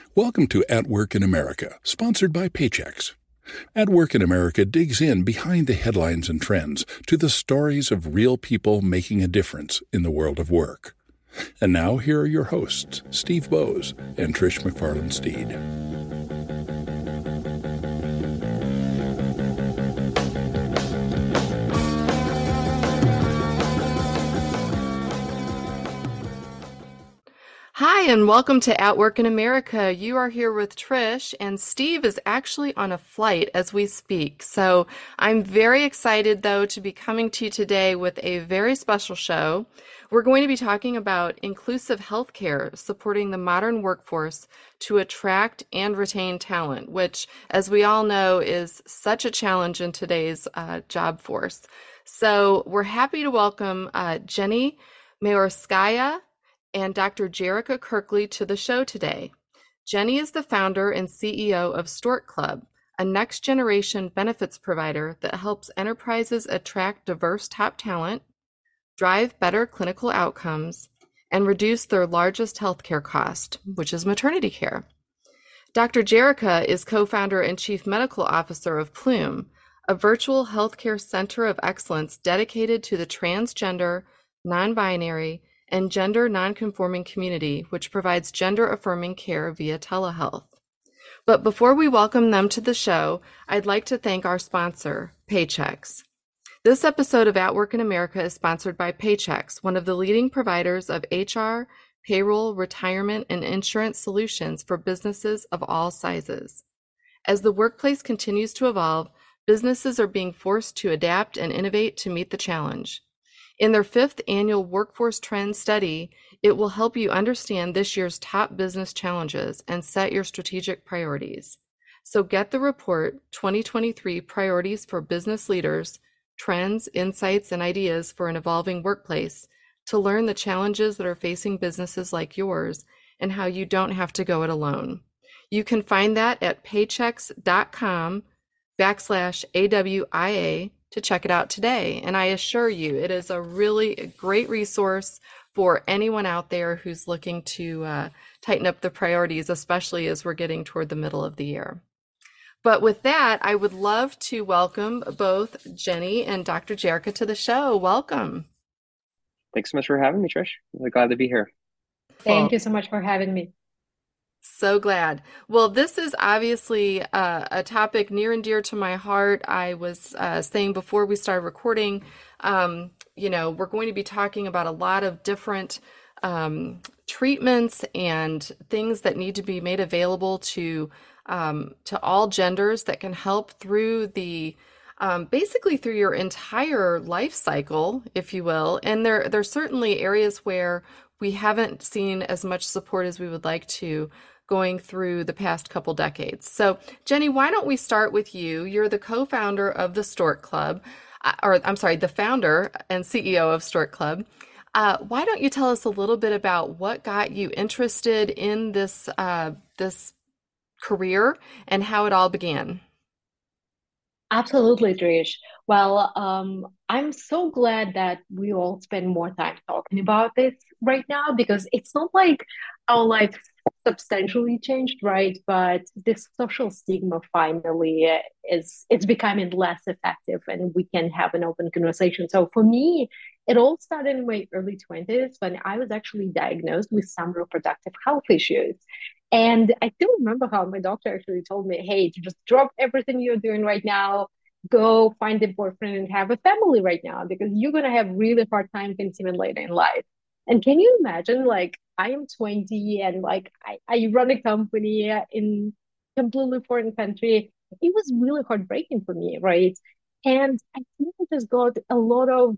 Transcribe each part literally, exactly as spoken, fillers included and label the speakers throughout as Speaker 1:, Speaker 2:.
Speaker 1: Welcome to At Work in America, sponsored by Paychex. At Work in America digs in behind the headlines and trends to the stories of real people making a difference in the world of work. And now here are your hosts, Steve Bose and Trish McFarland Steed.
Speaker 2: Hi, and welcome to At Work in America. You are here with Trish, and Steve is actually on a flight as we speak. So I'm very excited, though, to be coming to you today with a very special show. We're going to be talking about inclusive healthcare, supporting the modern workforce to attract and retain talent, which, as we all know, is such a challenge in today's uh, job force. So we're happy to welcome uh, Jenny Mayorskaya and Doctor Jerica Kirkley to the show today. Jenny is the founder and C E O of Stork Club, a next-generation benefits provider that helps enterprises attract diverse top talent, drive better clinical outcomes, and reduce their largest healthcare cost, which is maternity care. Doctor Jerica is co-founder and chief medical officer of Plume, a virtual healthcare center of excellence dedicated to the transgender, non-binary, and gender nonconforming community, which provides gender-affirming care via telehealth. But before we welcome them to the show, I'd like to thank our sponsor, Paychex. This episode of At Work in America is sponsored by Paychex, one of the leading providers of H R, payroll, retirement, and insurance solutions for businesses of all sizes. As the workplace continues to evolve, businesses are being forced to adapt and innovate to meet the challenge. In their fifth annual Workforce Trends study, it will help you understand this year's top business challenges and set your strategic priorities. So get the report, twenty twenty-three Priorities for Business Leaders, Trends, Insights, and Ideas for an Evolving Workplace to learn the challenges that are facing businesses like yours and how you don't have to go it alone. You can find that at paychex.com backslash AWIA to check it out today. And I assure you, it is a really great resource for anyone out there who's looking to uh, tighten up the priorities, especially as we're getting toward the middle of the year. But with that, I would love to welcome both Jenny and Doctor Jerica to the show. Welcome.
Speaker 3: Thanks so much for having me, Trish. Really glad to be here.
Speaker 4: Thank you so much for having me.
Speaker 2: So glad. Well, this is obviously uh, a topic near and dear to my heart. I was uh, saying before we started recording, um, you know, we're going to be talking about a lot of different um, treatments and things that need to be made available to um, to all genders that can help through the um, basically through your entire life cycle, if you will. And there there's certainly areas where we haven't seen as much support as we would like to going through the past couple decades. So Jenny, why don't we start with you? You're the co-founder of the Stork Club, or I'm sorry, the founder and C E O of Stork Club. Uh, why don't you tell us a little bit about what got you interested in this uh, this career and how it all began?
Speaker 4: Absolutely, Trish. Well, um, I'm so glad that we all spend more time talking about this right now because it's not like our life substantially changed, right? But this social stigma finally is it's becoming less effective, and we can have an open conversation. So for me, it all started in my early twenties when I was actually diagnosed with some reproductive health issues. And I still remember how my doctor actually told me, hey, to just drop everything you're doing right now, go find a boyfriend and have a family right now because you're going to have really hard time conceiving later in life. And can you imagine, like, I am twenty and like I, I run a company in completely foreign country. It was really heartbreaking for me, right? And I think I just got a lot of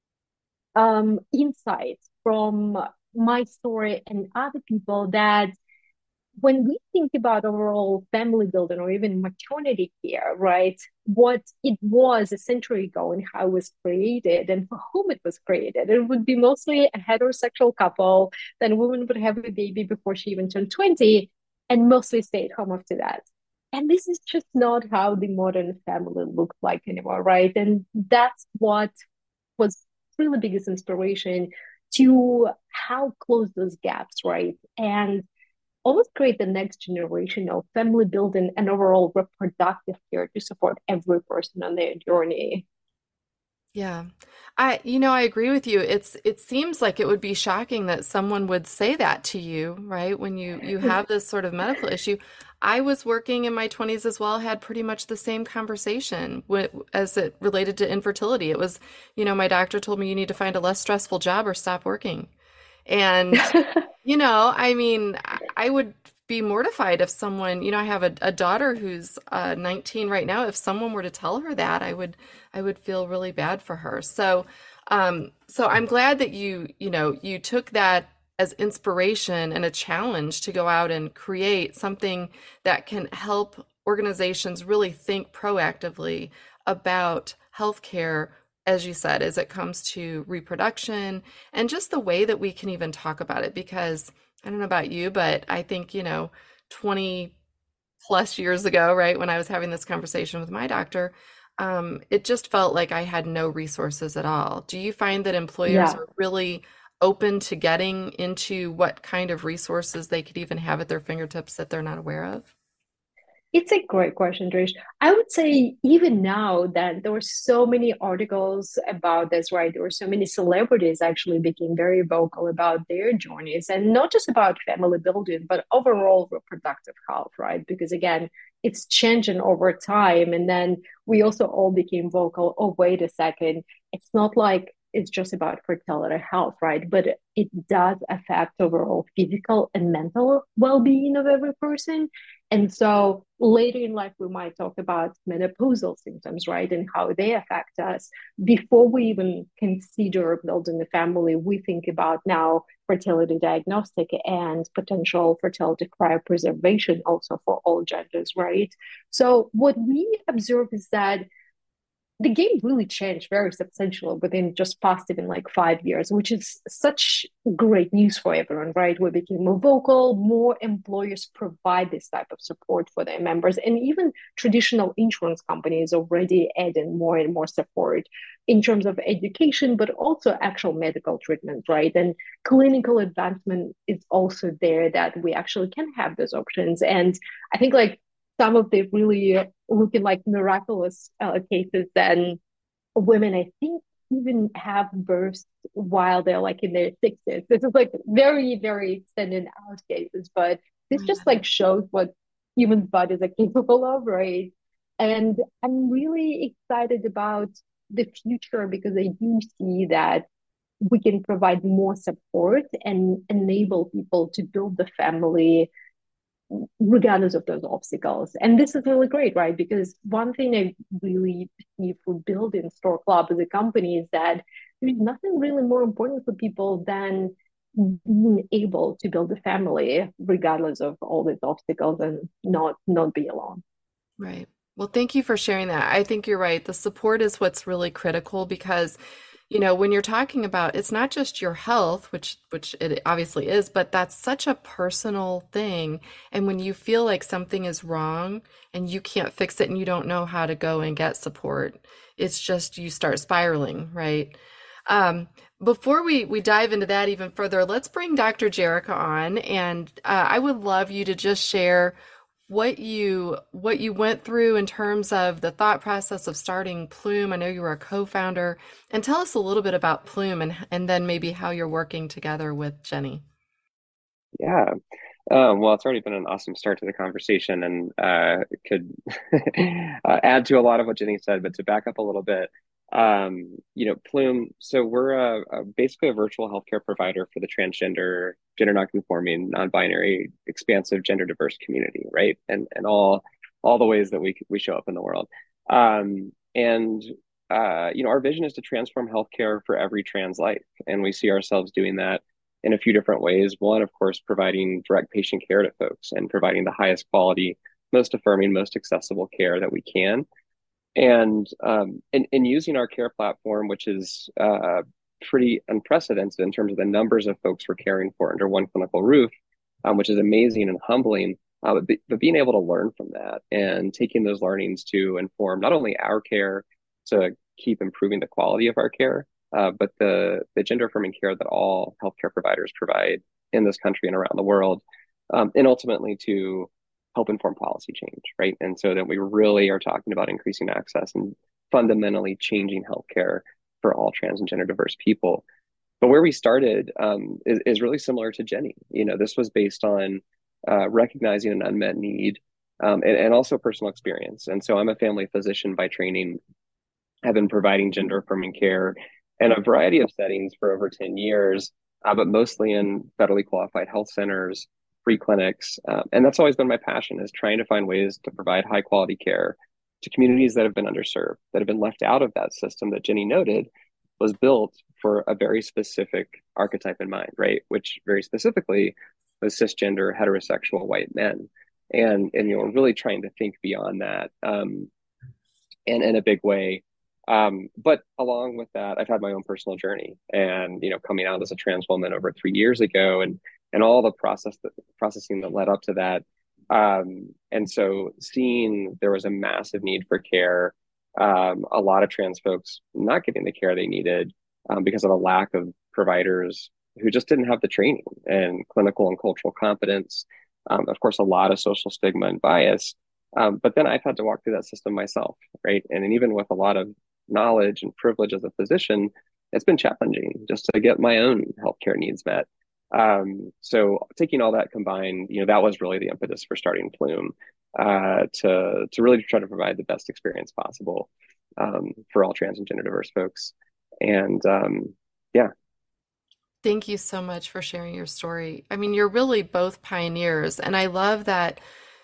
Speaker 4: um, insights from my story and other people that when we think about overall family building or even maternity care, right, what it was a century ago and how it was created and for whom it was created, it would be mostly a heterosexual couple. Then woman would have a baby before she even turned twenty and mostly stay at home after that. And this is just not how the modern family looks like anymore, right? And that's what was really biggest inspiration to how close those gaps, right? And almost create the next generation of family building and overall reproductive care to support every person on their journey.
Speaker 2: Yeah. I, you know, I agree with you. It's, it seems like it would be shocking that someone would say that to you, right? When you you have this sort of medical issue. I was working in my twenties as well, had pretty much the same conversation with, as it related to infertility. It was, you know, my doctor told me you need to find a less stressful job or stop working. And you know, I mean, I I would be mortified if someone, you know, I have a, a daughter who's uh, nineteen right now. If someone were to tell her that, I would, I would feel really bad for her. So, um, so I'm glad that you, you know, you took that as inspiration and a challenge to go out and create something that can help organizations really think proactively about healthcare, as you said, as it comes to reproduction and just the way that we can even talk about it. Because I don't know about you, but I think, you know, twenty plus years ago, right, when I was having this conversation with my doctor, um, it just felt like I had no resources at all. Do you find that employers
Speaker 4: Yeah.
Speaker 2: are really open to getting into what kind of resources they could even have at their fingertips that they're not aware of?
Speaker 4: It's a great question, Trish. I would say even now that there were so many articles about this, right? There were so many celebrities actually became very vocal about their journeys and not just about family building, but overall reproductive health, right? Because again, it's changing over time. And then we also all became vocal. Oh, wait a second. It's not like it's just about fertility health, right? But it does affect overall physical and mental well-being of every person. And so later in life, we might talk about menopausal symptoms, right? And how they affect us. Before we even consider building a family, we think about now fertility diagnostic and potential fertility cryopreservation also for all genders, right? So what we observe is that the game really changed very substantially within just past even like five years, which is such great news for everyone, right? We became more vocal, more employers provide this type of support for their members, and even traditional insurance companies already adding more and more support in terms of education, but also actual medical treatment, right? And clinical advancement is also there that we actually can have those options. And I think like some of the really looking like miraculous uh, cases, then women, I think, even have births while they're like in their sixties. This is like very, very extended out cases, but this just like shows what human bodies are capable of, right? And I'm really excited about the future because I do see that we can provide more support and enable people to build the family regardless of those obstacles. And this is really great, right? Because one thing I really see for building Store Club as a company is that there's nothing really more important for people than being able to build a family regardless of all these obstacles and not not be alone.
Speaker 2: Right. Well, thank you for sharing that. I think you're right. The support is what's really critical because, you know, when you're talking about it's not just your health, which which it obviously is, but that's such a personal thing. And when you feel like something is wrong and you can't fix it and you don't know how to go and get support, it's just you start spiraling, right? Um, before we we dive into that even further, let's bring Doctor Jerica on, and uh, I would love you to just share what you what you went through in terms of the thought process of starting Plume. I know you were a co-founder, and tell us a little bit about Plume and and then maybe how you're working together with Jenny.
Speaker 3: Yeah. Um, well, it's already been an awesome start to the conversation and uh, could uh, add to a lot of what Jenny said, but to back up a little bit, um, you know, Plume, so we're a, a, basically a virtual healthcare provider for the transgender, gender nonconforming, non-binary, expansive, gender diverse community, right? And and all all the ways that we we show up in the world. Um, and uh, you know, our vision is to transform healthcare for every trans life, and we see ourselves doing that in a few different ways. One, of course, providing direct patient care to folks and providing the highest quality, most affirming, most accessible care that we can. And um, in, in using our care platform, which is uh, pretty unprecedented in terms of the numbers of folks we're caring for under one clinical roof, um, which is amazing and humbling. Uh, but, be, but being able to learn from that and taking those learnings to inform not only our care to keep improving the quality of our care, uh, but the the gender affirming care that all healthcare providers provide in this country and around the world. um, and ultimately to help inform policy change, right? And so that we really are talking about increasing access and fundamentally changing healthcare for all trans and gender diverse people. But where we started um, is, is really similar to Jenny. You know, this was based on uh, recognizing an unmet need um, and, and also personal experience. And so I'm a family physician by training. I've been providing gender affirming care in a variety of settings for over ten years, uh, but mostly in federally qualified health centers, free clinics. Uh, and that's always been my passion, is trying to find ways to provide high quality care to communities that have been underserved, that have been left out of that system that Jenny noted was built for a very specific archetype in mind, right? Which very specifically was cisgender, heterosexual white men. And, and you know, really trying to think beyond that um, and in a big way. Um, but along with that, I've had my own personal journey, and you know, coming out as a trans woman over three years ago, and and all the process that processing that led up to that. Um, and so, seeing there was a massive need for care, um, a lot of trans folks not getting the care they needed um, because of a lack of providers who just didn't have the training and clinical and cultural competence. Um, of course, a lot of social stigma and bias. Um, but then I've had to walk through that system myself, right? And, and even with a lot of knowledge and privilege as a physician, it's been challenging just to get my own healthcare needs met. Um, so taking all that combined, you know, that was really the impetus for starting Plume, uh, to to really try to provide the best experience possible um, for all trans and gender diverse folks. And um, yeah.
Speaker 2: Thank you so much for sharing your story. I mean, you're really both pioneers, and I love that,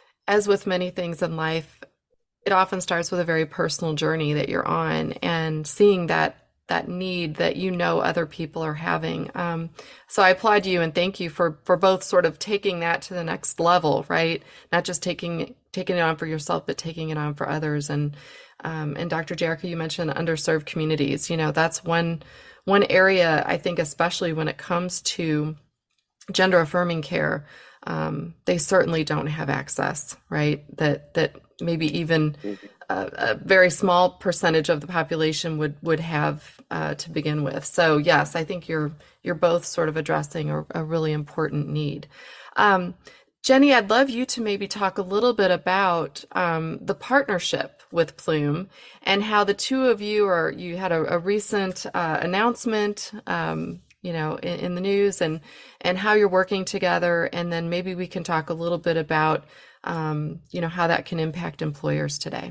Speaker 2: as with many things in life, it often starts with a very personal journey that you're on, and seeing that that need that you know other people are having. Um, so I applaud you and thank you for for both sort of taking that to the next level, right? Not just taking taking it on for yourself, but taking it on for others. And um, and Doctor Jerica, you mentioned underserved communities. You know, that's one one area I think, especially when it comes to gender affirming care, um, they certainly don't have access, right? That that maybe even a, a very small percentage of the population would would have uh, to begin with. So yes, I think you're you're both sort of addressing a, a really important need. Um, Jenny, I'd love you to maybe talk a little bit about um, the partnership with Plume and how the two of you are. You had a, a recent uh, announcement. Um, you know, in, in the news, and and how you're working together, and then maybe we can talk a little bit about, um, you know, how that can impact employers today.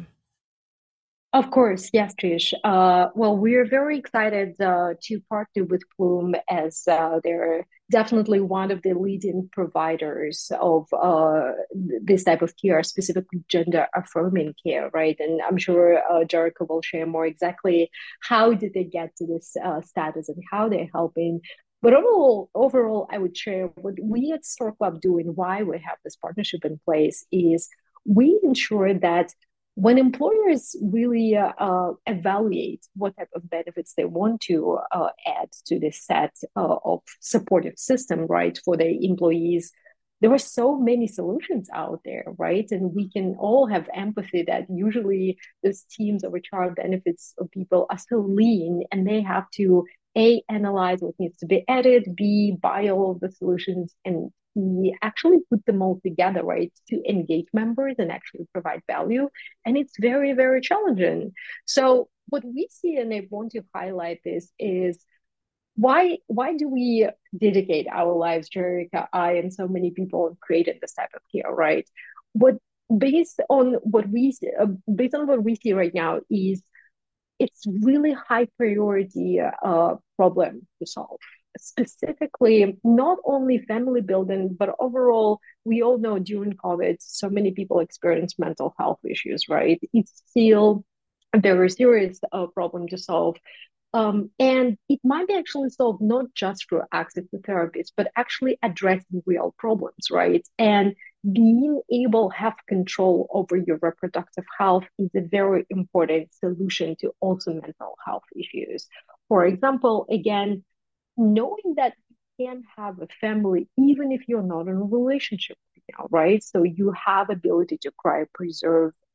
Speaker 4: Of course, yes, Trish. Uh, well, we're very excited uh, to partner with Plume, as uh, they're definitely one of the leading providers of uh, this type of care, specifically gender affirming care, right? And I'm sure uh, Jerica will share more exactly how did they get to this uh, status and how they're helping. But overall, overall, I would share what we at Store Club do and why we have this partnership in place is we ensure that when employers really uh, uh, evaluate what type of benefits they want to uh, add to this set uh, of supportive system, right, for their employees, there are so many solutions out there, right? And we can all have empathy that usually those teams of H R benefits of people are so lean, and they have to A, analyze what needs to be added, B, buy all of the solutions, and we actually put them all together, right, to engage members and actually provide value. And it's very, very challenging. So what we see, and I want to highlight this, is why why do we dedicate our lives, Jerica, I, and so many people have created this type of care, right? What based on what we see, uh, based on what we see right now is it's really high priority uh, problem to solve. Specifically, not only family building, but overall, we all know during COVID, so many people experience mental health issues, right? It's still a very serious uh, problem to solve. Um, and it might be actually solved not just through access to therapists, but actually addressing real problems, right? And being able to have control over your reproductive health is a very important solution to also mental health issues. For example, again, knowing that you can have a family even if you're not in a relationship right now, right? So you have ability to cryopreserve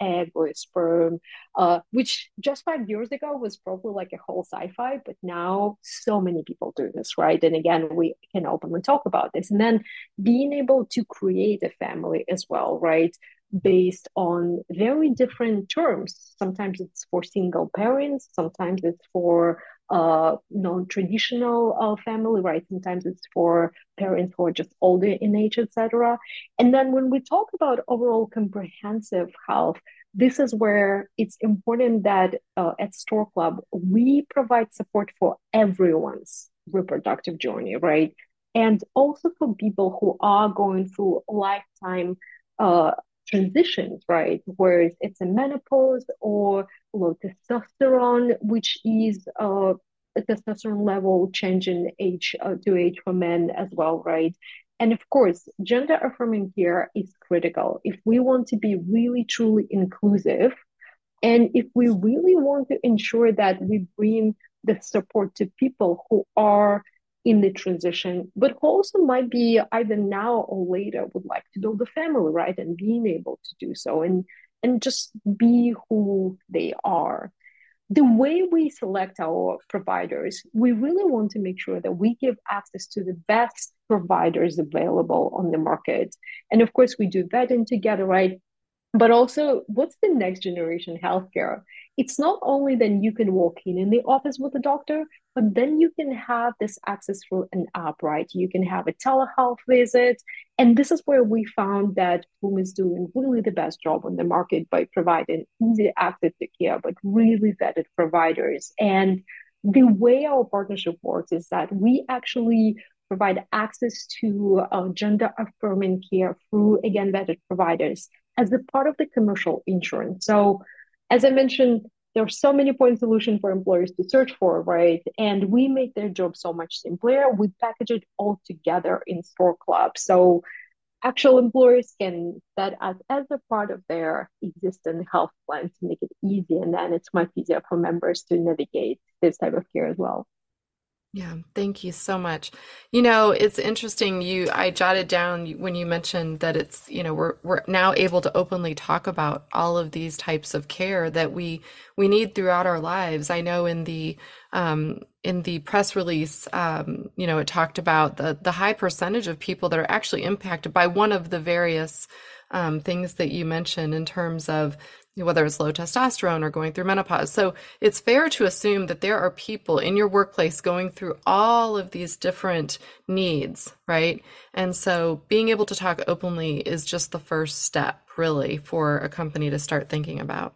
Speaker 4: egg or a sperm, uh, which just five years ago was probably like a whole sci-fi, but now so many people do this, right? And again, we can openly talk about this. And then being able to create a family as well, right? Based on very different terms. Sometimes it's for single parents, sometimes it's for uh, non-traditional uh, family, right? Sometimes it's for parents who are just older in age, et cetera. And then when we talk about overall comprehensive health, this is where it's important that uh, at Store Club, we provide support for everyone's reproductive journey, right? And also for people who are going through lifetime uh, transitions, right? Where it's a menopause or low testosterone, which is uh, a testosterone level change in age uh, to age for men as well, right? And of course, gender affirming care is critical. If we want to be really truly inclusive, and if we really want to ensure that we bring the support to people who are in the transition, but who also might be either now or later would like to build a family, right? And being able to do so and and just be who they are. The way we select our providers, we really want to make sure that we give access to the best providers available on the market. And of course, we do vetting together, right? But also, what's the next generation healthcare? It's not only that you can walk in in the office with a doctor, but then you can have this access through an app, right? You can have a telehealth visit. And this is where we found that Plume is doing really the best job on the market by providing easy access to care, but really vetted providers. And the way our partnership works is that we actually provide access to uh, gender affirming care through, again, vetted providers as a part of the commercial insurance. So, as I mentioned, there are so many point solutions for employers to search for, right? And we make their job so much simpler. We package it all together in Store Club. So actual employers can set us as a part of their existing health plan to make it easy. And then it's much easier for members to navigate this type of care as well.
Speaker 2: Yeah, thank you so much. You know, it's interesting. You, I jotted down when you mentioned that it's, you know, we're we're now able to openly talk about all of these types of care that we we need throughout our lives. I know in the um, in the press release, um, you know, it talked about the the high percentage of people that are actually impacted by one of the various um, things that you mentioned in terms of whether it's low testosterone or going through menopause. So it's fair to assume that there are people in your workplace going through all of these different needs, right? And so being able to talk openly is just the first step, really, for a company to start thinking about.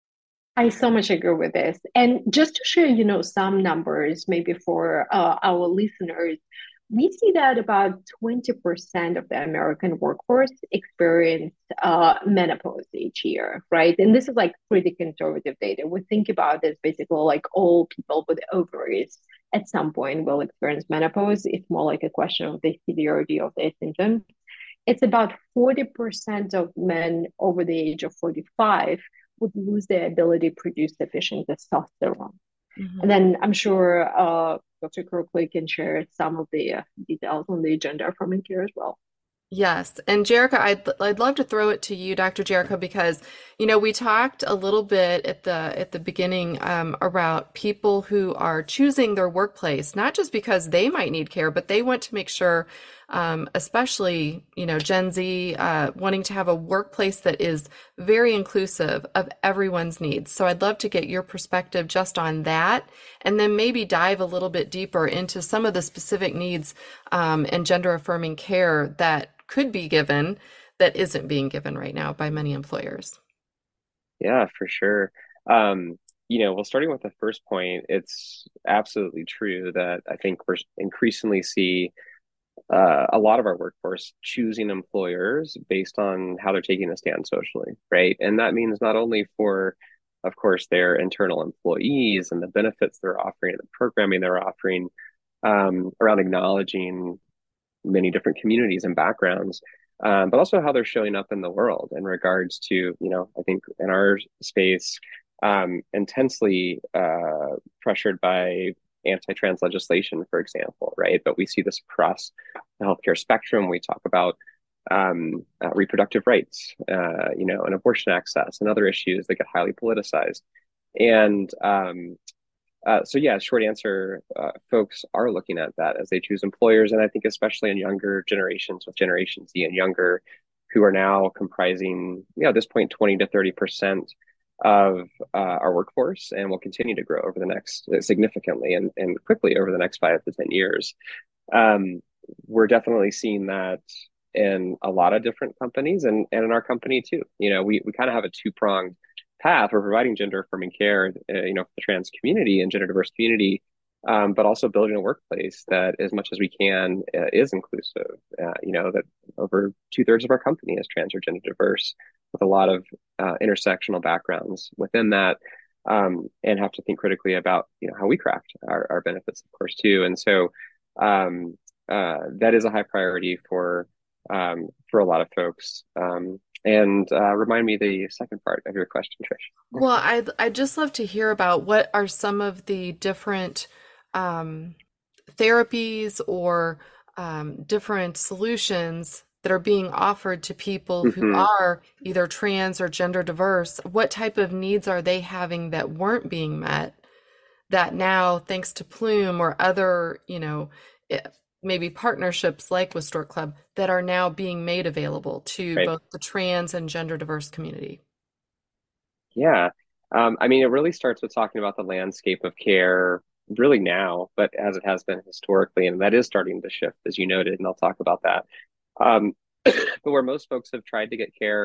Speaker 4: I so much agree with this. And just to share, you know, some numbers maybe for uh, our listeners, we see that about twenty percent of the American workforce experience uh, menopause each year, right? And this is like pretty conservative data. We think about this basically like all people with ovaries at some point will experience menopause. It's more like a question of the severity of their symptoms. It's about forty percent of men over the age of forty-five would lose their ability to produce sufficient testosterone. Mm-hmm. And then I'm sure uh, Doctor Kirkley can share some of the uh, details on the gender affirming care as well.
Speaker 2: Yes. And Jerica, I'd, I'd love to throw it to you, Doctor Jerica, because, you know, we talked a little bit at the at the beginning um, about people who are choosing their workplace, not just because they might need care, but they want to make sure, um, especially, you know, Gen Z, uh, wanting to have a workplace that is very inclusive of everyone's needs. So I'd love to get your perspective just on that, and then maybe dive a little bit deeper into some of the specific needs um, and gender affirming care that could be given that isn't being given right now by many employers.
Speaker 3: Yeah, for sure. Um, you know, well, starting with the first point, it's absolutely true that I think we're increasingly see uh, a lot of our workforce choosing employers based on how they're taking a stand socially, right? And that means not only for, of course, their internal employees and the benefits they're offering and the programming they're offering um, around acknowledging many different communities and backgrounds, um, but also how they're showing up in the world in regards to, you know, I think in our space, um, intensely uh, pressured by anti-trans legislation, for example, right? But we see this across the healthcare spectrum. We talk about um, uh, reproductive rights, uh, you know, and abortion access and other issues that get highly politicized. And um, uh, so, yeah, short answer, uh, folks are looking at that as they choose employers. And I think especially in younger generations with Generation Z and younger, who are now comprising, you know, at this point, twenty to thirty percent of uh, our workforce and will continue to grow over the next uh, significantly and, and quickly over the next five to ten years. Um, we're definitely seeing that in a lot of different companies and, and in our company too. You know, we, we kind of have a two-pronged path. We're providing gender affirming care, uh, you know, for the trans community and gender diverse community, um, but also building a workplace that, as much as we can, uh, is inclusive. Uh, you know, that over two thirds of our company is trans or gender diverse, with a lot of uh, intersectional backgrounds within that, um, and have to think critically about, you know, how we craft our, our benefits, of course, too. And so um, uh, that is a high priority for um, for a lot of folks. Um, and uh, remind me the second part of your question, Trish.
Speaker 2: Well, I'd, I'd just love to hear about what are some of the different um, therapies or um, different solutions that are being offered to people who
Speaker 3: Mm-hmm.
Speaker 2: are either trans or gender diverse. What type of needs are they having that weren't being met that now, thanks to Plume or other, you know, eh, maybe partnerships like with Stork Club, that are now being made available to
Speaker 3: Right.
Speaker 2: both the trans and gender diverse community?
Speaker 3: Yeah. Um, I mean, it really starts with talking about the landscape of care really now, but as it has been historically, and that is starting to shift, as you noted, and I'll talk about that. Um, but where most folks have tried to get care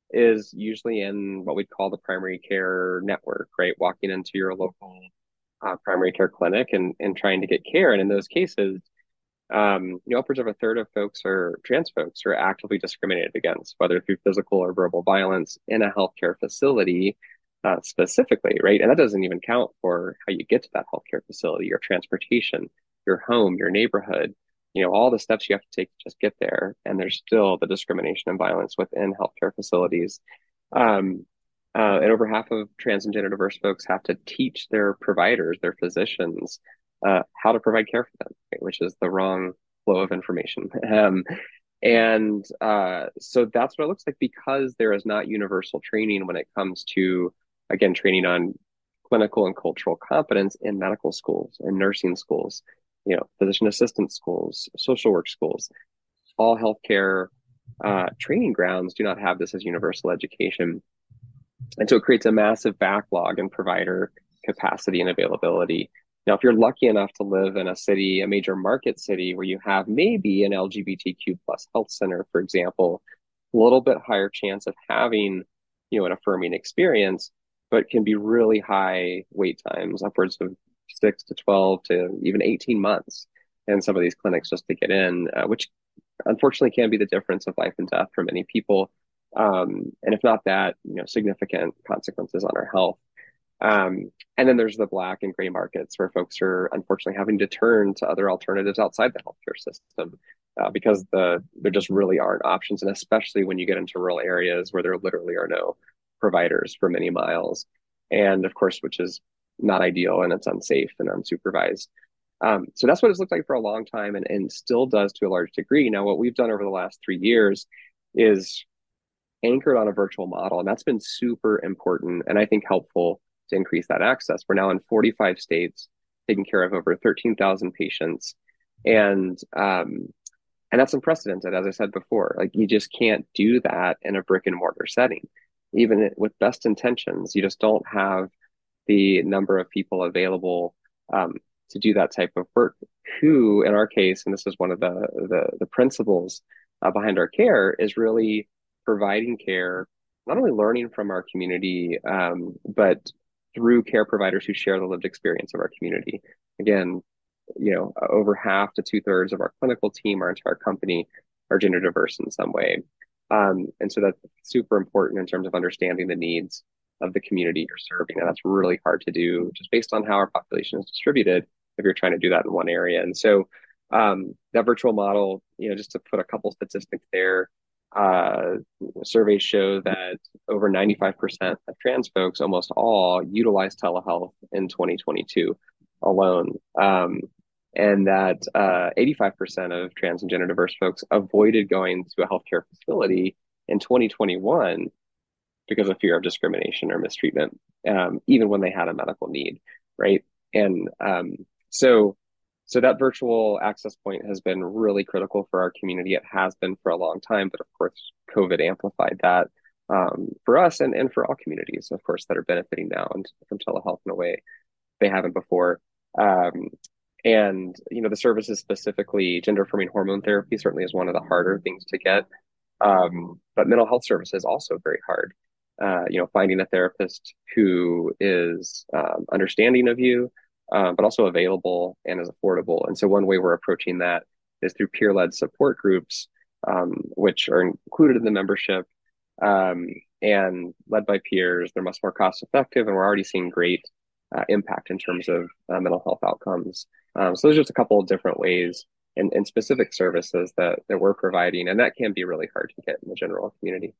Speaker 3: is usually in what we'd call the primary care network, right? Walking into your local uh, primary care clinic and, and trying to get care. And in those cases, um, you know, upwards of a third of folks or trans folks are actively discriminated against, whether through physical or verbal violence in a healthcare facility, uh, specifically, right? And that doesn't even count for how you get to that healthcare facility, your transportation, your home, your neighborhood, you know, all the steps you have to take to just get there. And there's still the discrimination and violence within healthcare facilities. Um, uh, and over half of trans and gender diverse folks have to teach their providers, their physicians, uh, how to provide care for them, right? Which is the wrong flow of information. Um, and uh, so that's what it looks like, because there is not universal training when it comes to, again, training on clinical and cultural competence in medical schools and nursing schools, you know, physician assistant schools, social work schools. All healthcare uh, training grounds do not have this as universal education. And so it creates a massive backlog in provider capacity and availability. Now, if you're lucky enough to live in a city, a major market city, where you have maybe an L G B T Q plus health center, for example, a little bit higher chance of having, you know, an affirming experience, but can be really high wait times, upwards of six to twelve to even eighteen months in some of these clinics just to get in, uh, which unfortunately can be the difference of life and death for many people. Um, and if not that, you know, significant consequences on our health. Um, and then there's the black and gray markets, where folks are unfortunately having to turn to other alternatives outside the healthcare system, uh, because the there just really aren't options, and especially when you get into rural areas where there literally are no providers for many miles, and of course, which is not ideal, and it's unsafe and unsupervised. Um, so that's what it's looked like for a long time, and, and still does to a large degree. Now, what we've done over the last three years is anchored on a virtual model, and that's been super important and I think helpful to increase that access. We're now in forty-five states, taking care of over thirteen thousand patients, and um, and that's unprecedented. As I said before, like, you just can't do that in a brick and mortar setting, even with best intentions. You just don't have the number of people available um, to do that type of work. Who, in our case, and this is one of the the, the principles uh, behind our care, is really providing care, not only learning from our community, um, but through care providers who share the lived experience of our community. Again, you know, over half to two thirds of our clinical team, our entire company, are gender diverse in some way. Um, and so that's super important in terms of understanding the needs of the community you're serving. And that's really hard to do just based on how our population is distributed if you're trying to do that in one area. And so um, that virtual model, you know, just to put a couple statistics there, uh, surveys show that over ninety-five percent of trans folks, almost all, utilized telehealth in twenty twenty-two alone. Um, and that uh, eighty-five percent of trans and gender diverse folks avoided going to a healthcare facility in twenty twenty-one because of fear of discrimination or mistreatment, um, even when they had a medical need, right? And um, so, so that virtual access point has been really critical for our community. It has been for a long time, but of course, COVID amplified that um, for us and, and for all communities, of course, that are benefiting now and from telehealth in a way they haven't before. Um, and you know, the services, specifically gender affirming hormone therapy, certainly is one of the harder things to get. Um, but mental health services also very hard. Uh, you know, finding a therapist who is um, understanding of you, um, but also available and is affordable. And so one way we're approaching that is through peer-led support groups, um, which are included in the membership um, and led by peers. They're much more cost effective, and we're already seeing great uh, impact in terms of uh, mental health outcomes. Um, so there's just a couple of different ways and, and specific services that, that we're providing, and that can be really hard to get in the general community.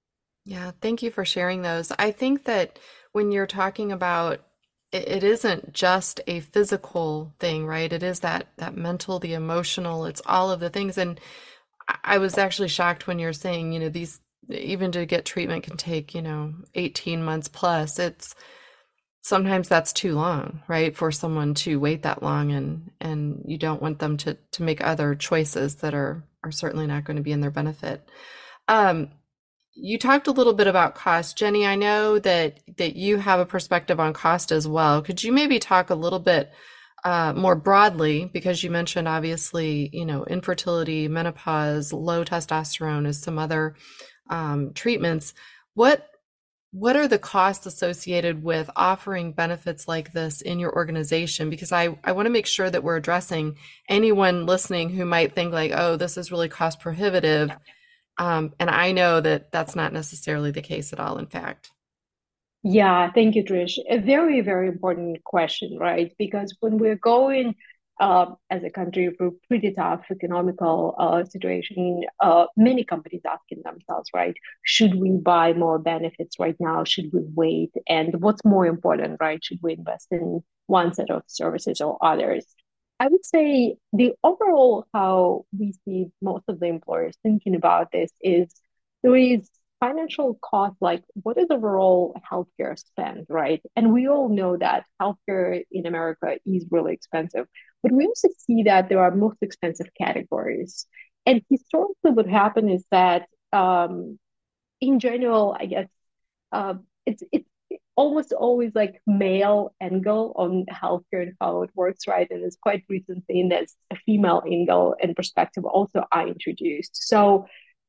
Speaker 2: Yeah, thank you for sharing those. I think that when you're talking about it, it isn't just a physical thing, right? It is that that mental, the emotional, it's all of the things. And I I was actually shocked when you're saying, you know, these even to get treatment can take, you know, eighteen months plus. It's sometimes that's too long, right? For someone to wait that long, and and you don't want them to to make other choices that are are certainly not going to be in their benefit. Um, you talked a little bit about cost. Jenny, I know that that you have a perspective on cost as well. Could you maybe talk a little bit uh, more broadly, because you mentioned obviously, you know, infertility, menopause, low testosterone is some other um, treatments. What what are the costs associated with offering benefits like this in your organization? Because I, I want to make sure that we're addressing anyone listening who might think like, oh, this is really cost prohibitive. Um, and I know that that's not necessarily the case at all, in fact.
Speaker 4: Yeah, thank you, Trish. A very, very important question, right? Because when we're going uh, as a country through pretty tough economical uh, situation, uh, many companies asking themselves, right, should we buy more benefits right now? Should we wait? And what's more important, right? Should we invest in one set of services or others? I would say the overall how we see most of the employers thinking about this is there is financial cost, like what is overall healthcare spend, right? And we all know that healthcare in America is really expensive, but we also see that there are most expensive categories. And historically, what happened is that um, in general, I guess uh, it's it's almost always like male angle on healthcare and how it works, right? And it's quite recently there's a female angle and perspective also I introduced. So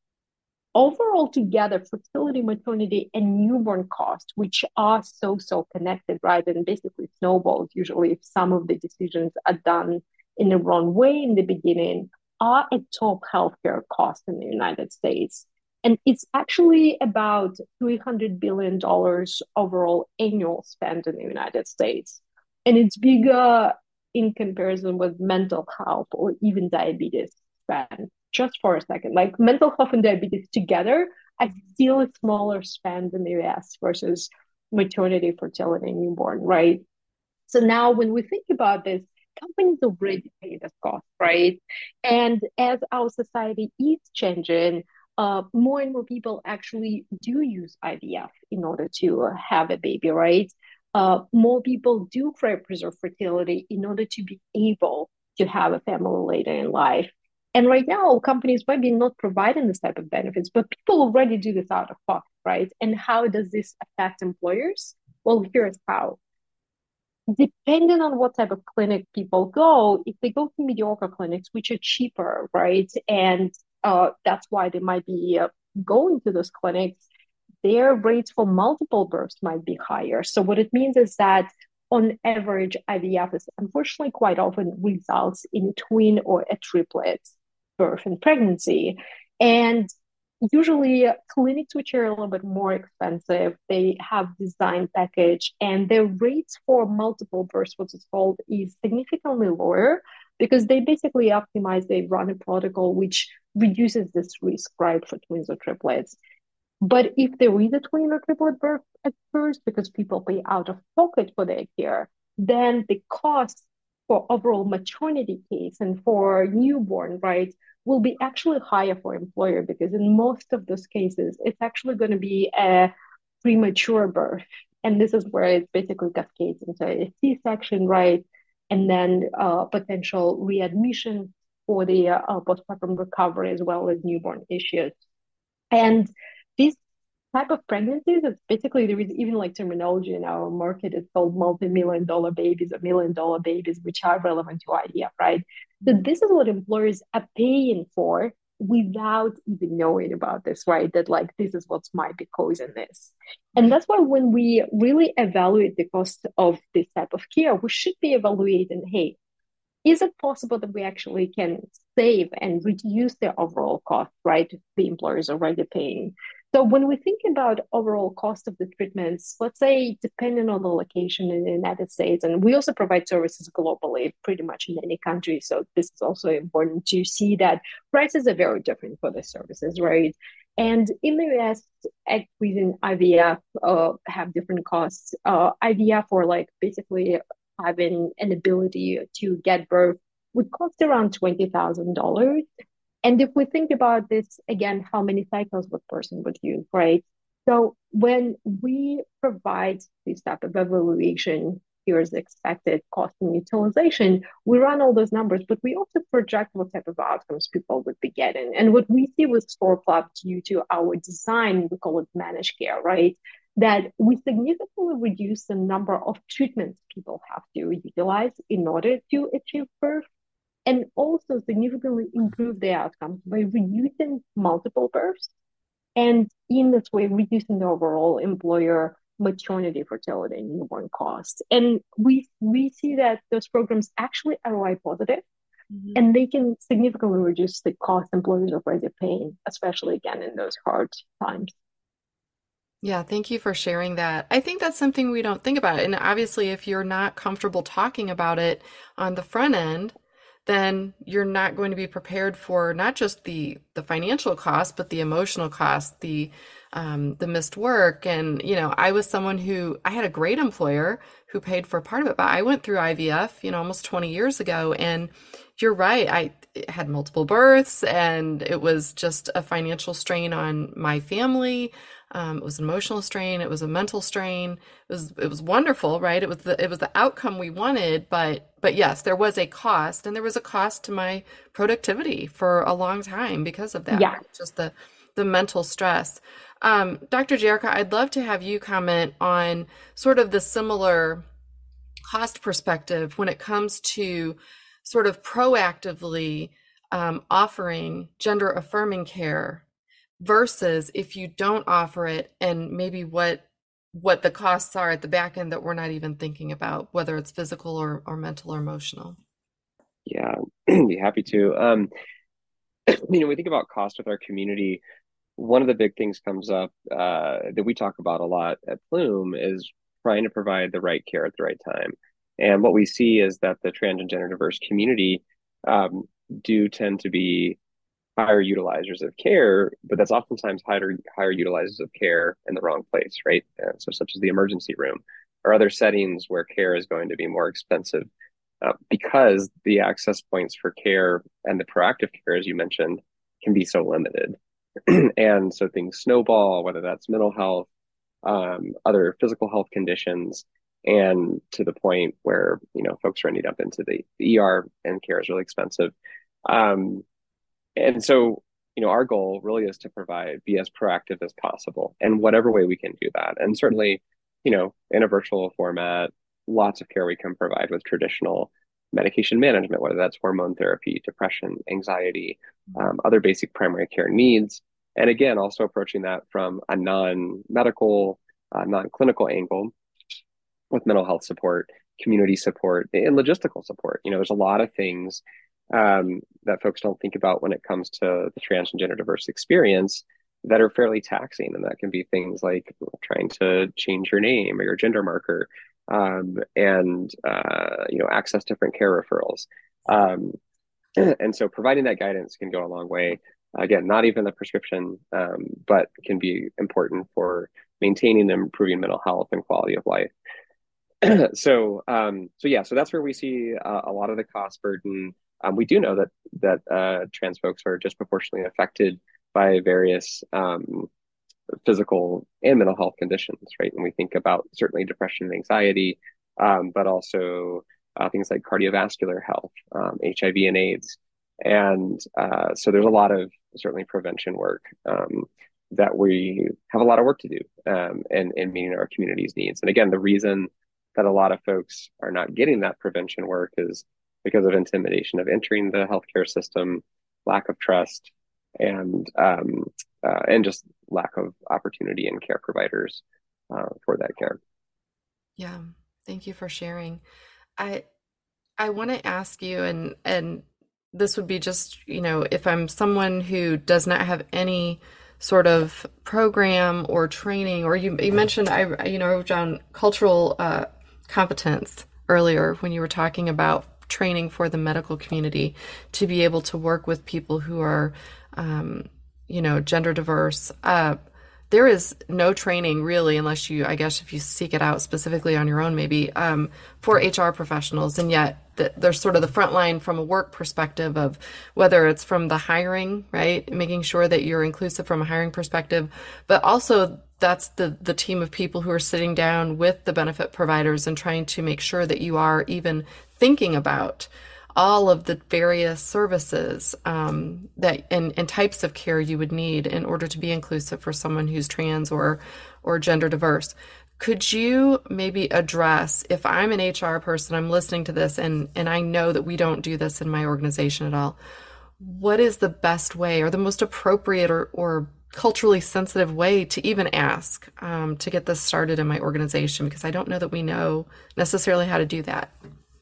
Speaker 4: overall together, fertility, maternity, and newborn cost, which are so, so connected, right? And basically snowballs usually if some of the decisions are done in the wrong way in the beginning, are a top healthcare cost in the United States. And it's actually about three hundred billion dollars overall annual spend in the United States. And it's bigger in comparison with mental health or even diabetes spend. Just for a second, like mental health and diabetes together, I still a smaller spend in the U S versus maternity, fertility, and newborn, right? So now when we think about this, companies already pay this cost, right? And as our society is changing, uh, more and more people actually do use I V F in order to have a baby, right? Uh, more people do preserve fertility in order to be able to have a family later in life. And right now, companies might be not providing this type of benefits, but people already do this out of pocket, right? And how does this affect employers? Well, here's how. Depending on what type of clinic people go, if they go to mediocre clinics, which are cheaper, right? And uh, that's why they might be uh, going to those clinics, their rates for multiple births might be higher. So what it means is that on average, I V F is unfortunately quite often results in twin or a triplet birth and pregnancy. And usually clinics which are a little bit more expensive, they have design package and their rates for multiple births, what's it called, is significantly lower because they basically optimize, they run a protocol which reduces this risk, right, for twins or triplets. But if there is a twin or triplet birth at first, because people pay out of pocket for their care, then the cost for overall maternity case and for newborn, right, will be actually higher for employer because in most of those cases, it's actually going to be a premature birth. And this is where it basically cascades into a C-section, right? And then uh, potential readmission for the uh, postpartum recovery as well as newborn issues. And these type of pregnancies, it's basically there is even like terminology in our market. It's called multi-million dollar babies or million dollar babies, which are relevant to I V F, right? So this is what employers are paying for without even knowing about this, right? That like this is what might be causing this. And that's why when we really evaluate the cost of this type of care, we should be evaluating, hey, is it possible that we actually can save and reduce the overall cost, right? The employer is already paying. So when we think about overall cost of the treatments, let's say depending on the location in the United States, and we also provide services globally, pretty much in any country. So this is also important to see that prices are very different for the services, right? And in the U S, egg freezing I V F uh, have different costs. Uh, I V F or like basically having an ability to get birth would cost around twenty thousand dollars. And if we think about this again, how many cycles would person would use, right? So when we provide this type of evaluation, here's the expected cost and utilization, we run all those numbers, but we also project what type of outcomes people would be getting. And what we see with ScoreClub due to our design, we call it managed care, right? That we significantly reduce the number of treatments people have to utilize in order to achieve birth, and also significantly improve the outcomes by reducing multiple births, and in this way, reducing the overall employer maternity, fertility, and newborn costs. And we we see that those programs actually R O I positive, mm-hmm. and they can significantly reduce the cost employers are already paying, especially again in those hard times.
Speaker 2: Yeah, thank you for sharing that. I think that's something we don't think about. And obviously, if you're not comfortable talking about it on the front end, then you're not going to be prepared for not just the the financial cost, but the emotional cost, the um, the missed work. And, you know, I was someone who, I had a great employer who paid for part of it, but I went through I V F, you know, almost twenty years ago. And you're right, I had multiple births and it was just a financial strain on my family. Um, it was an emotional strain. It was a mental strain. It was it was wonderful, right? It was the it was the outcome we wanted, but but yes, there was a cost, and there was a cost to my productivity for a long time because of that.
Speaker 4: Yeah,
Speaker 2: just the the mental stress. Um, Doctor Jerica, I'd love to have you comment on sort of the similar cost perspective when it comes to sort of proactively um, offering gender affirming care versus if you don't offer it, and maybe what what the costs are at the back end that we're not even thinking about, whether it's physical or, or mental or emotional.
Speaker 3: Yeah, be happy to. Um, you know, we think about cost with our community. One of the big things comes up uh, that we talk about a lot at Plume is trying to provide the right care at the right time. And what we see is that the trans and gender diverse community um, do tend to be higher utilizers of care, but that's oftentimes higher higher utilizers of care in the wrong place, right? Uh, so such as the emergency room or other settings where care is going to be more expensive uh, because the access points for care and the proactive care, as you mentioned, can be so limited. And so things snowball, whether that's mental health, um, other physical health conditions, and to the point where, you know, folks are ending up into the, the E R and care is really expensive. Um, And so, you know, our goal really is to provide, be as proactive as possible in whatever way we can do that. And certainly, you know, in a virtual format, lots of care we can provide with traditional medication management, whether that's hormone therapy, depression, anxiety, um, other basic primary care needs. And again, also approaching that from a non-medical, uh, non-clinical angle with mental health support, community support, and logistical support. You know, there's a lot of things um, that folks don't think about when it comes to the trans and gender diverse experience that are fairly taxing. And that can be things like trying to change your name or your gender marker, um, and, uh, you know, access different care referrals. Um, and so providing that guidance can go a long way. Again, not even the prescription, um, but can be important for maintaining and improving mental health and quality of life. So, um, so yeah, so that's where we see uh, a lot of the cost burden. Um, we do know that that uh, trans folks are disproportionately affected by various um, physical and mental health conditions, right? And we think about certainly depression and anxiety, um, but also uh, things like cardiovascular health, um, H I V and AIDS. And uh, so there's a lot of certainly prevention work um, that we have a lot of work to do um, in, in meeting our community's needs. And again, the reason that a lot of folks are not getting that prevention work is because of intimidation of entering the healthcare system, lack of trust, and um, uh, and just lack of opportunity in care providers uh, for that care.
Speaker 2: Yeah, thank you for sharing. I I want to ask you, and and this would be just, you know, if I'm someone who does not have any sort of program or training, or you, you mentioned, I, you know, John, cultural uh, competence earlier when you were talking about training for the medical community to be able to work with people who are, um, you know, gender diverse. Uh, there is no training really, unless you, I guess, if you seek it out specifically on your own, maybe um, for H R professionals. And yet th- there's sort of the front line from a work perspective of whether it's from the hiring, right? Making sure that you're inclusive from a hiring perspective, but also that's the, the team of people who are sitting down with the benefit providers and trying to make sure that you are even thinking about all of the various services um, that and, and types of care you would need in order to be inclusive for someone who's trans or or gender diverse. Could you maybe address, if I'm an H R person, I'm listening to this and, and I know that we don't do this in my organization at all, what is the best way or the most appropriate or, or culturally sensitive way to even ask um, to get this started in my organization? Because I don't know that we know necessarily how to do that.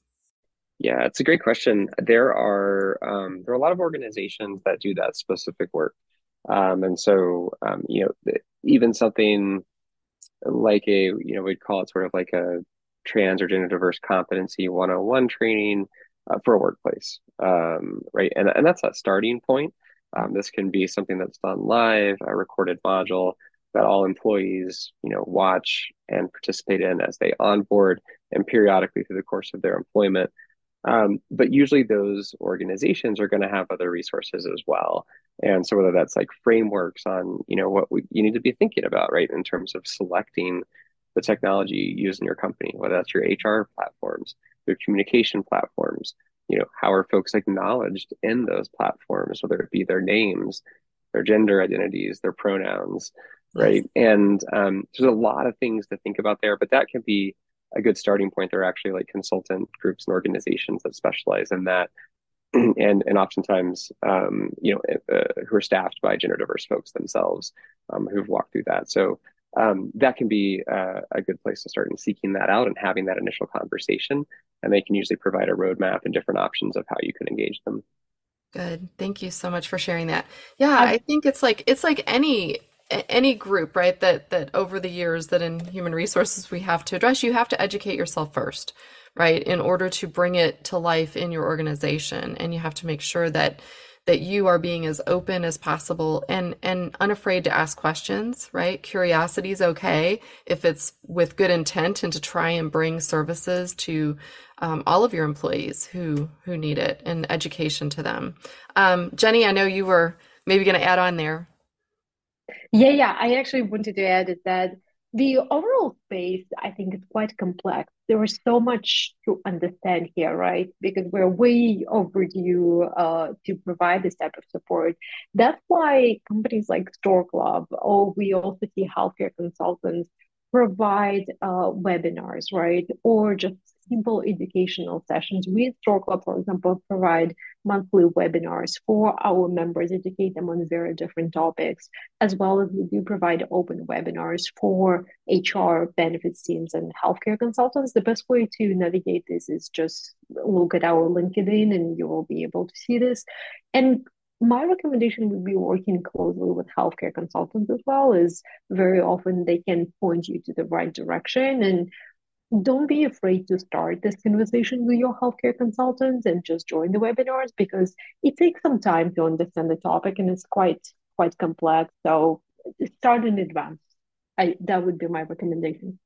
Speaker 3: Yeah, it's a great question. There are um, there are a lot of organizations that do that specific work, um, and so um, you know even something like a you know we'd call it sort of like a trans or gender diverse competency one oh one training uh, for a workplace, um, right? And and that's a starting point. Um, this can be something that's done live, a recorded module that all employees you know watch and participate in as they onboard and periodically through the course of their employment. Um, but usually those organizations are going to have other resources as well. And so whether that's like frameworks on, you know, what we, you need to be thinking about, right, in terms of selecting the technology you use in your company, whether that's your H R platforms, your communication platforms, you know, how are folks acknowledged in those platforms, whether it be their names, their gender identities, their pronouns,
Speaker 2: Yes.
Speaker 3: right? And um, there's a lot of things to think about there, but that can be a good starting point. There are actually like consultant groups and organizations that specialize in that, and and oftentimes, um, you know, uh, who are staffed by gender diverse folks themselves, um, who've walked through that. So um, that can be uh, a good place to start in seeking that out and having that initial conversation. And they can usually provide a roadmap and different options of how you can engage them.
Speaker 2: Good. Thank you so much for sharing that. Yeah,
Speaker 4: I
Speaker 2: I think it's like it's like any any group, right? That that over the years that in human resources we have to address, you have to educate yourself first, right? In order to bring it to life in your organization. And you have to make sure that that you are being as open as possible and and unafraid to ask questions, right? Curiosity is okay if it's with good intent and to try and bring services to um, all of your employees who who need it and education to them. Um, Jenny, I know you were maybe going to add on there.
Speaker 4: Yeah, yeah. I actually wanted to add is that the overall space, I think, is quite complex. There is so much to understand here, right? Because we're way overdue uh, to provide this type of support. That's why companies like Store Club, or we also see healthcare consultants provide uh, webinars, right? Or just simple educational sessions. We at Store Club, for example, provide monthly webinars for our members, educate them on very different topics, as well as we do provide open webinars for H R benefits teams and healthcare consultants. The best way to navigate this is just look at our LinkedIn and you will be able to see this. And my recommendation would be working closely with healthcare consultants as well, as very often they can point you to the right direction. And don't be afraid to start this conversation with your healthcare consultants and just join the webinars, because it takes some time to understand the topic and it's quite quite complex. So start in advance. I That would be my recommendation.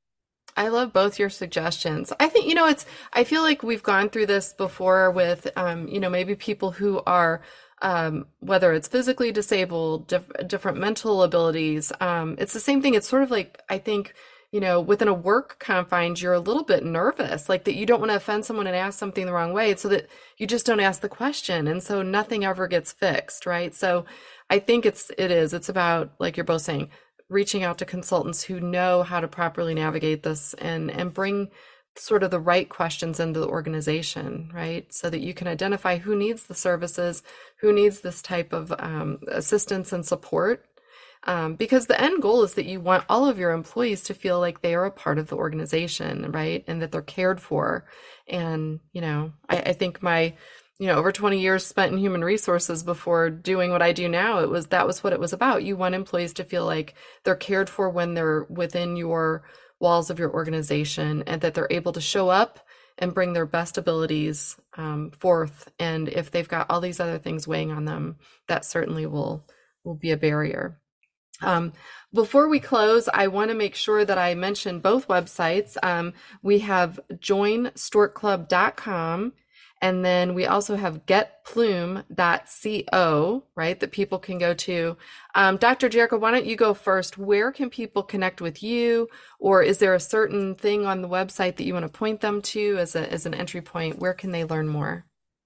Speaker 2: I love both your suggestions. I think, you know, it's, I feel like we've gone through this before with, um, you know, maybe people who are, um, whether it's physically disabled, diff different mental abilities. Um, it's the same thing. It's sort of like, I think, you know, within a work confines, you're a little bit nervous, like that you don't want to offend someone and ask something the wrong way, so that you just don't ask the question. And so nothing ever gets fixed, right? So I think it's, it is, it's about, like you're both saying, reaching out to consultants who know how to properly navigate this and and bring sort of the right questions into the organization, right? So that you can identify who needs the services, who needs this type of um, assistance and support. Um, because the end goal is that you want all of your employees to feel like they are a part of the organization, right? And that they're cared for. And, you know, I, I think my you know, over twenty years spent in human resources before doing what I do now, it was, that was what it was about. You want employees to feel like they're cared for when they're within your walls of your organization, and that they're able to show up and bring their best abilities um, forth. And if they've got all these other things weighing on them, that certainly will, will be a barrier. Um, before we close, I want to make sure that I mention both websites. Um, we have join stork club dot com. And then we also have get plume dot co, right, that people can go to. Um, Doctor Jerrica, why don't you go first? Where can people connect with you? Or is there a certain thing on the website that you want to point them to as, a, as an entry point? Where can they learn more?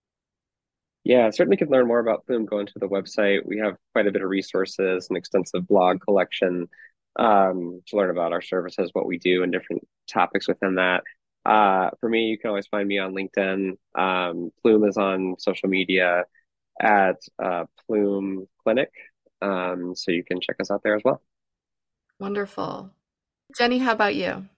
Speaker 3: Yeah, certainly can learn more about Plume going to the website. We have quite a bit of resources, an extensive blog collection um, to learn about our services, what we do, and different topics within that. Uh, for me, you can always find me on LinkedIn. Um, Plume is on social media at uh, Plume Clinic. Um, so you can check us out there as well.
Speaker 2: Wonderful. Jenny, how about you?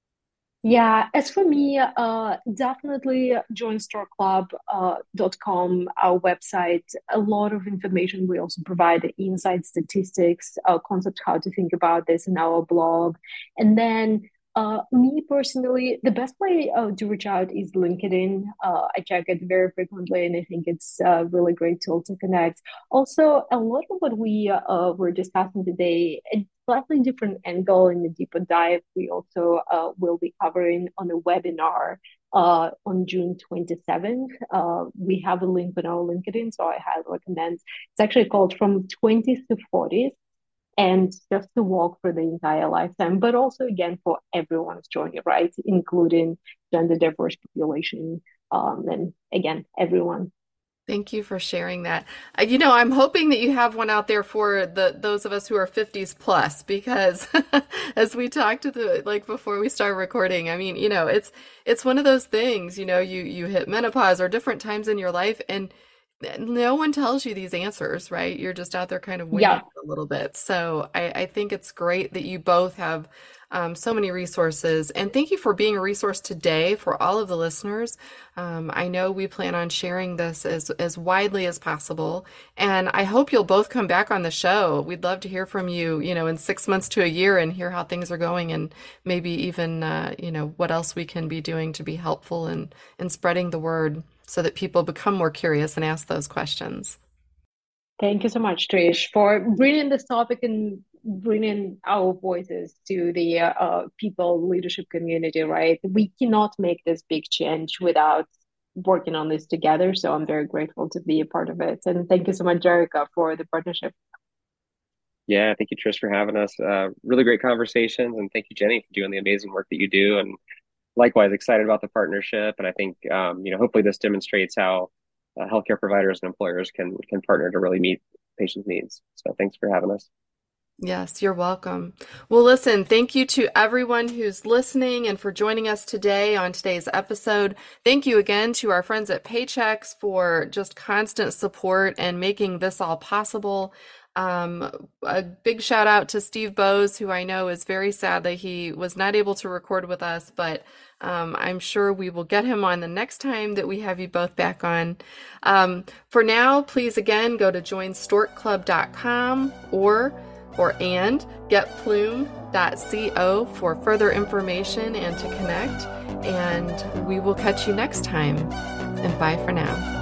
Speaker 4: Yeah, as for me, uh, definitely join stork club dot com, our website. A lot of information. We also provide insight, statistics, uh, concepts, how to think about this in our blog. And then Uh, me personally, the best way uh, to reach out is LinkedIn. Uh, I check it very frequently, and I think it's a really great tool to connect. Also, a lot of what we uh, were discussing today, a slightly different angle in a deeper dive, we also uh, will be covering on a webinar uh, on June twenty-seventh. Uh, we have a link on our LinkedIn, so I highly recommend. It's actually called From twenties to forties. And just to walk through the entire lifetime, but also again for everyone's journey, right? Including gender diverse population, um, and again, everyone.
Speaker 2: Thank you for sharing that. Uh, you know, I'm hoping that you have one out there for the those of us who are fifties plus, because as we talked to the like before we start recording, I mean, you know, it's it's one of those things, you know, you you hit menopause or different times in your life, and no one tells you these answers, right? You're just out there kind of winging
Speaker 4: Yeah.
Speaker 2: it a little bit. So I, I think it's great that you both have um, so many resources. And thank you for being a resource today for all of the listeners. Um, I know we plan on sharing this as, as widely as possible. And I hope you'll both come back on the show. We'd love to hear from you, you know, in six months to a year, and hear how things are going, and maybe even, uh, you know, what else we can be doing to be helpful in, in spreading the word, so that people become more curious and ask those questions.
Speaker 4: Thank you so much, Trish, for bringing this topic and bringing our voices to the uh, people leadership community, right? We cannot make this big change without working on this together. So I'm very grateful to be a part of it. And thank you so much, Jerrica, for the partnership.
Speaker 3: Yeah, thank you, Trish, for having us. Uh, really great conversations. And thank you, Jenny, for doing the amazing work that you do. And likewise, excited about the partnership. And I think, um, you know, hopefully this demonstrates how uh, healthcare providers and employers can can partner to really meet patients' needs. So thanks for having us.
Speaker 2: Yes, you're welcome. Well, listen, thank you to everyone who's listening and for joining us today on today's episode. Thank you again to our friends at Paychex for just constant support and making this all possible. Um, a big shout out to Steve Bose, who I know is very sad that he was not able to record with us, but um, I'm sure we will get him on the next time that we have you both back on. Um, for now, please again go to join stork club dot com or or and get plume dot co for further information and to connect. And we will catch you next time. And bye for now.